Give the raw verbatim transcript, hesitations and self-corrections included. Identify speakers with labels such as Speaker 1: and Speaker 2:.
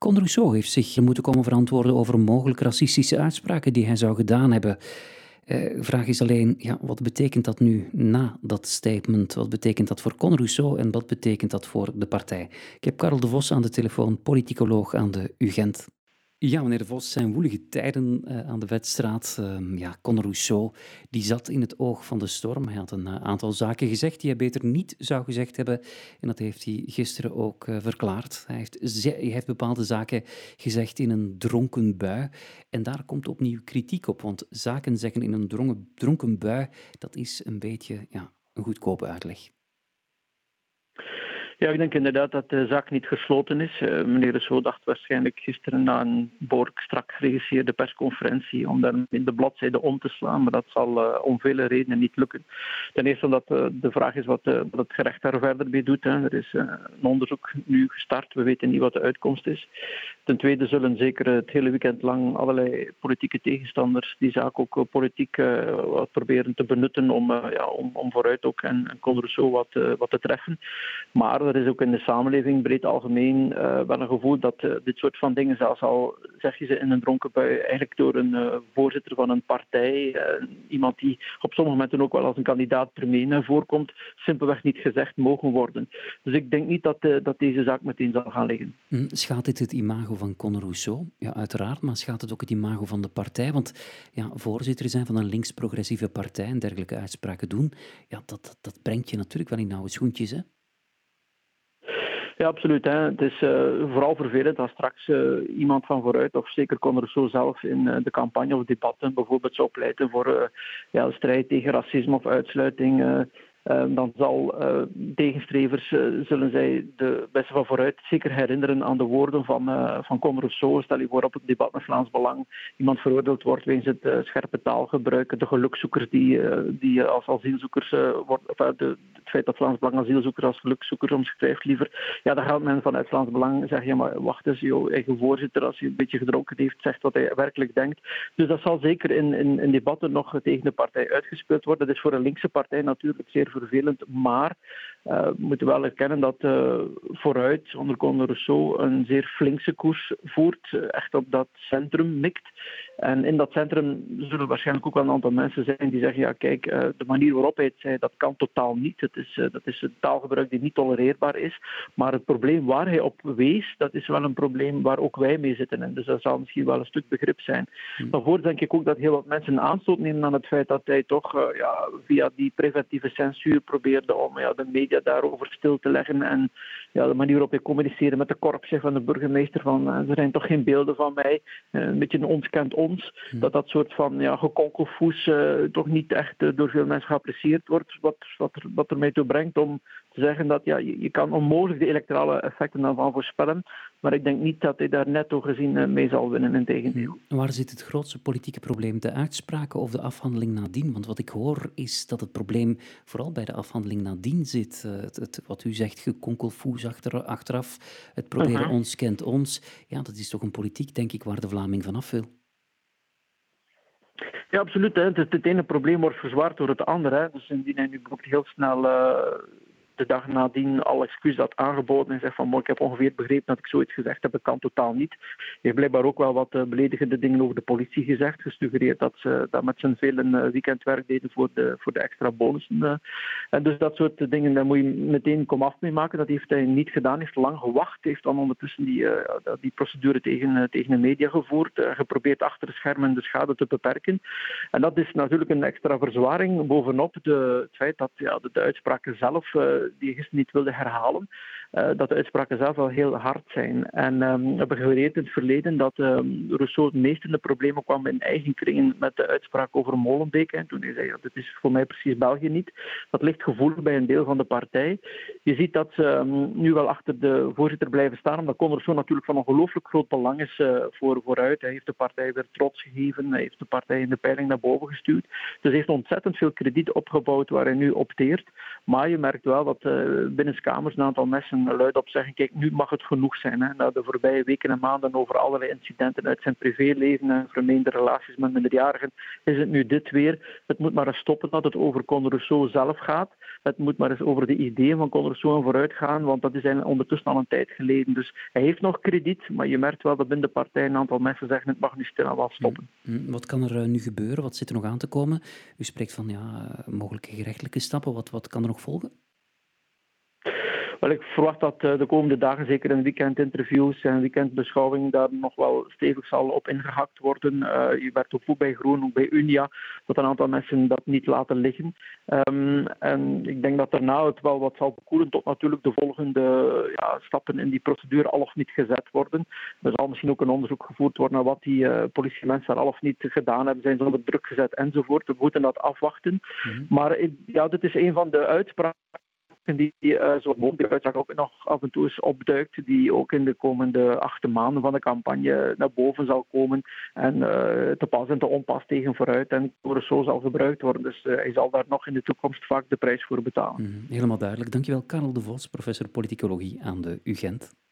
Speaker 1: Conor Rousseau heeft zich moeten komen verantwoorden over mogelijk racistische uitspraken die hij zou gedaan hebben. De uh, vraag is alleen, ja, wat betekent dat nu na dat statement? Wat betekent dat voor Conor Rousseau en wat betekent dat voor de partij? Ik heb Karel de Vos aan de telefoon, politicoloog aan de U Gent. Ja, meneer de Vos, zijn woelige tijden uh, aan de wedstraat. Uh, ja, Conor Rousseau die zat in het oog van de storm. Hij had een uh, aantal zaken gezegd die hij beter niet zou gezegd hebben. En dat heeft hij gisteren ook uh, verklaard. Hij heeft, ze- hij heeft bepaalde zaken gezegd in een dronken bui. En daar komt opnieuw kritiek op. Want zaken zeggen in een dronken, dronken bui, dat is een beetje ja, een goedkope uitleg.
Speaker 2: Ja, ik denk inderdaad dat de zaak niet gesloten is. Uh, meneer Rousseau dacht waarschijnlijk gisteren na een behoorlijk strak geregisseerde persconferentie om daar in de bladzijde om te slaan, maar dat zal uh, om vele redenen niet lukken. Ten eerste omdat uh, de vraag is wat, uh, wat het gerecht daar verder mee doet. Hè. Er is uh, een onderzoek nu gestart, we weten niet wat de uitkomst is. Ten tweede zullen zeker het hele weekend lang allerlei politieke tegenstanders die zaak ook uh, politiek uh, wat proberen te benutten om, uh, ja, om, om vooruit ook en, en Conor Rousseau wat, uh, wat te treffen. Maar er is ook in de samenleving breed algemeen uh, wel een gevoel dat uh, dit soort van dingen, zelfs al zeg je ze in een dronken bui, eigenlijk door een uh, voorzitter van een partij, uh, iemand die op sommige momenten ook wel als een kandidaat premier voorkomt, simpelweg niet gezegd mogen worden. Dus ik denk niet dat, uh, dat deze zaak meteen zal gaan liggen.
Speaker 1: Schaadt dit het imago van Conor Rousseau? Ja, uiteraard, maar schaadt het ook het imago van de partij? Want ja, voorzitter zijn van een links-progressieve partij en dergelijke uitspraken doen, ja, dat, dat, dat brengt je natuurlijk wel in nauwe schoentjes, hè?
Speaker 2: Ja, absoluut. Hè. Het is uh, vooral vervelend als straks uh, iemand van vooruit, of zeker Conor Rousseau zelf, in uh, de campagne of debatten bijvoorbeeld zou pleiten voor uh, ja, een strijd tegen racisme of uitsluiting. Uh, Uh, dan zal uh, tegenstrevers, uh, zullen zij de beste van vooruit zeker herinneren aan de woorden van, uh, van Conor Rousseau. Stel je voor op het debat met Vlaams Belang iemand veroordeeld wordt wegens het uh, scherpe taalgebruik, de gelukzoekers die, uh, die uh, als asielzoekers uh, wordt, of, uh, de, het feit dat Vlaams Belang asielzoekers als gelukzoekers omschrijft liever. Ja, dan gaat men vanuit Vlaams Belang zeggen, ja maar wacht eens, jouw eigen voorzitter, als hij een beetje gedronken heeft, zegt wat hij werkelijk denkt. Dus dat zal zeker in, in, in debatten nog tegen de partij uitgespeeld worden. Dat is voor een linkse partij natuurlijk zeer vervelend, maar uh, we moeten wel erkennen dat uh, vooruit onder Conor Rousseau een zeer flinkse koers voert, uh, echt op dat centrum mikt. En in dat centrum zullen waarschijnlijk ook wel een aantal mensen zijn die zeggen, ja kijk, uh, de manier waarop hij het zei, dat kan totaal niet. Het is, uh, dat is een taalgebruik die niet tolereerbaar is. Maar het probleem waar hij op wees, dat is wel een probleem waar ook wij mee zitten. En dus dat zal misschien wel een stuk begrip zijn. Hmm. Daarvoor denk ik ook dat heel wat mensen aanstoot nemen aan het feit dat hij toch uh, ja, via die preventieve censuur probeerde om ja, de media daarover stil te leggen. En ja, de manier waarop hij communiceerde met de korpschef van de burgemeester van uh, er zijn toch geen beelden van mij. Uh, een beetje een ons kent ons. Hmm. Dat dat soort van ja, gekonkelfoes uh, toch niet echt uh, door veel mensen geapprecieerd wordt. Wat, wat, er, wat er mij toe brengt om te zeggen dat ja, je, je kan onmogelijk de electorale effecten daarvan voorspellen. Maar ik denk niet dat hij daar netto gezien uh, mee zal winnen, integendeel.
Speaker 1: Waar zit het grootste politieke probleem? De uitspraken of de afhandeling nadien? Want wat ik hoor is dat het probleem vooral bij de afhandeling nadien zit. Uh, het, het, wat u zegt, gekonkelfoes achter, achteraf. Het proberen uh-huh. ons kent ons. Ja, dat is toch een politiek, denk ik, waar de Vlaming vanaf wil.
Speaker 2: Ja, absoluut. Hè. Het, het ene probleem wordt verzwaard door het andere. Hè. Dus indien hij nu bijvoorbeeld heel snel uh, de dag nadien al excuus had aangeboden en zegt van, ik heb ongeveer begrepen dat ik zoiets gezegd heb, dat kan totaal niet. Hij heeft blijkbaar ook wel wat uh, beledigende dingen over de politie gezegd, gesuggereerd dat ze dat met z'n velen uh, weekendwerk deden voor de, voor de extra bonussen. Uh. En dus dat soort dingen, daar moet je meteen komaf mee maken. Dat heeft hij niet gedaan, heeft lang gewacht, heeft dan ondertussen die, uh, die procedure tegen, uh, tegen de media gevoerd, uh, geprobeerd achter de schermen de schade te beperken. En dat is natuurlijk een extra verzwaring bovenop de, het feit dat ja, de, de uitspraken zelf, uh, die je gisteren niet wilde herhalen, uh, dat de uitspraken zelf wel heel hard zijn. En um, we hebben geleerd in het verleden dat um, Rousseau het meest in de problemen kwam in eigen kringen met de uitspraak over Molenbeek. En toen hij zei, ja, dit is voor mij precies België niet. Dat ligt gevoelig bij een deel van de partij. Je ziet dat ze um, nu wel achter de voorzitter blijven staan, omdat Conor Rousseau natuurlijk van ongelooflijk groot belang is uh, voor, vooruit. Hij heeft de partij weer trots gegeven, hij heeft de partij in de peiling naar boven gestuurd. Dus hij heeft ontzettend veel krediet opgebouwd waar hij nu opteert. Maar je merkt wel dat uh, binnenskamers een aantal mensen luidop zeggen, kijk, nu mag het genoeg zijn. Hè. Na de voorbije weken en maanden over allerlei incidenten uit zijn privéleven en vermeende relaties met minderjarigen, is het nu dit weer. Het moet maar eens stoppen dat het over Conor Rousseau zelf gaat. Het moet maar eens over de ideeën van Conor Rousseau vooruit gaan, want dat is eigenlijk ondertussen al een tijd geleden. Dus hij heeft nog krediet, maar je merkt wel dat binnen de partij een aantal mensen zeggen het mag nu stil wel stoppen.
Speaker 1: Mm, wat kan er uh, nu gebeuren? Wat zit er nog aan te komen? U spreekt van ja, mogelijke gerechtelijke stappen. Wat, wat kan er nog volgen?
Speaker 2: Wel, ik verwacht dat de komende dagen, zeker in weekendinterviews en weekendbeschouwingen, daar nog wel stevig zal op ingehakt worden. Uh, je werkt ook bij Groen, ook bij Unia, dat een aantal mensen dat niet laten liggen. Um, en ik denk dat daarna het wel wat zal bekoelen tot natuurlijk de volgende ja, stappen in die procedure al of niet gezet worden. Er zal misschien ook een onderzoek gevoerd worden naar wat die uh, politiemensen al of niet gedaan hebben, zijn ze onder druk gezet enzovoort. We moeten dat afwachten. Mm-hmm. Maar ja, dit is een van de uitspraken die uh, zo'n mogelijke uitspraak ook nog af en toe eens opduikt, die ook in de komende acht maanden van de campagne naar boven zal komen en uh, te pas en te onpas tegen vooruit en zo zal gebruikt worden. Dus uh, hij zal daar nog in de toekomst vaak de prijs voor betalen.
Speaker 1: Mm, helemaal duidelijk. Dankjewel, Karel de Vos, professor politicologie aan de U Gent.